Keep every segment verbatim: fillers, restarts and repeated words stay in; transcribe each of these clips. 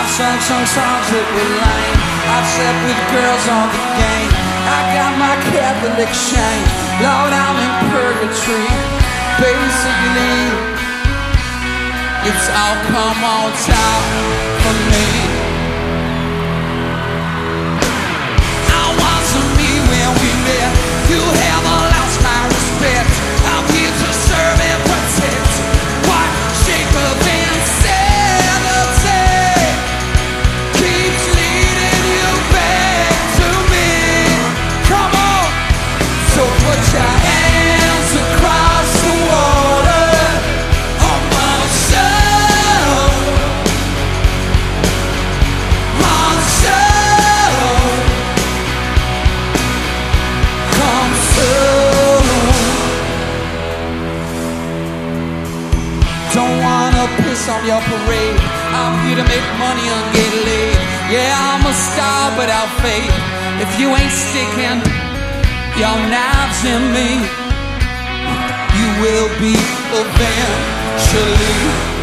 I've sung some songs that were lame. I've slept with girls on the game. I got my Catholic shame. Lord, I'm in purgatory. Basically, it's all come on top for me. I wasn't me when we met. You haven't lost my respect. I'm here to serve and protect. What shape of insanity keeps leading you back to me? Come on, so put your hands across the water on my soul, my soul. Come soon. Don't wanna piss on your parade. I'm here to make money and get laid. Yeah, I'm a star without faith. If you ain't sticking your knives in me, you will be eventually.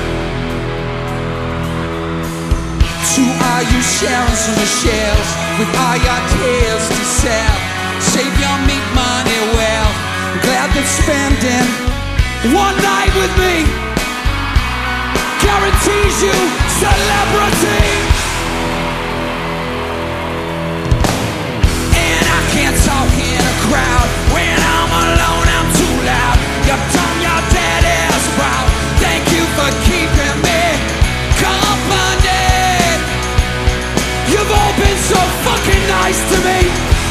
To all you Sharons and Michelles with all your tears to sell, save your meat money well. I'm glad that spending one night with me guarantees you celebrity. And I can't talk in a crowd. When I'm alone, I'm too loud. You've done your dead ass proud. Thank you for keeping me company. You've all been so fucking nice to me.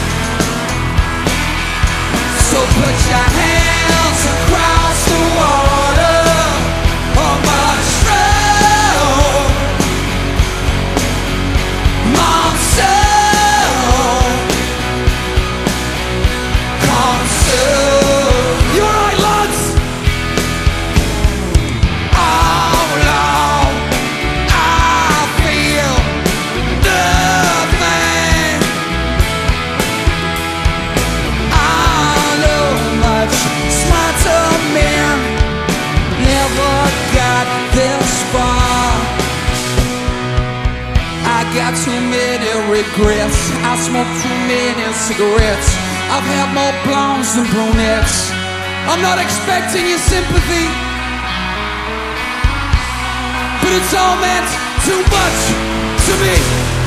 So put your hands across the water on my soul, my soul. Come soon. You alright, lads? Oh Lord, I feel nothing. I know much smarter men never got this far. I got too many regrets. I smoke too many cigarettes. I've had more blondes than brunettes. I'm not expecting your sympathy, but it's all meant too much to me.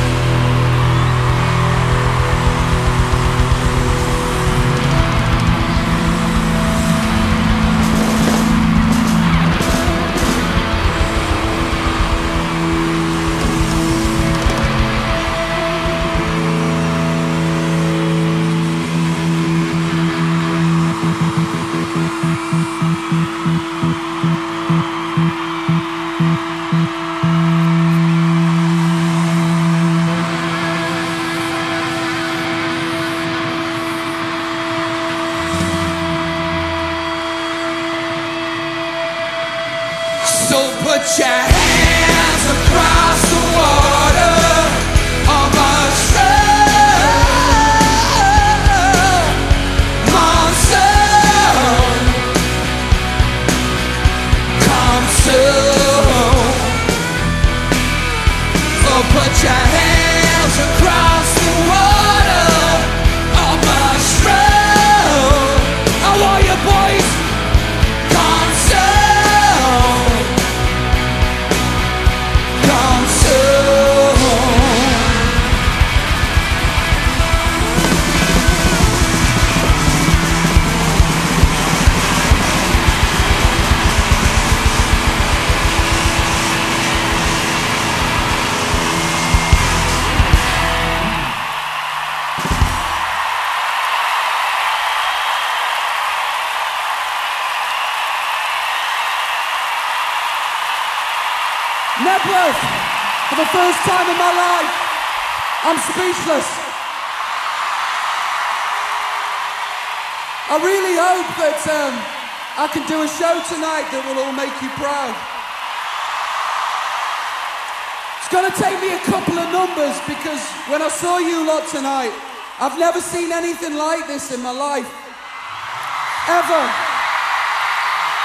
So put your hands across the water on my soul, my soul. Come soon. So put your hands across the water on my soul. How are you, boys? Come soon. Come soon. Nebworth, for the first time in my life, I'm speechless. I really hope that um, I can do a show tonight that will all make you proud. It's gonna take me a couple of numbers because when I saw you lot tonight, I've never seen anything like this in my life. Ever.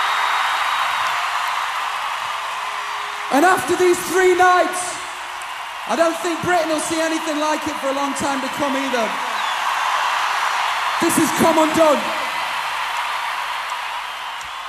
And after these three nights, I don't think Britain will see anything like it for a long time to come either. This is Come Undone.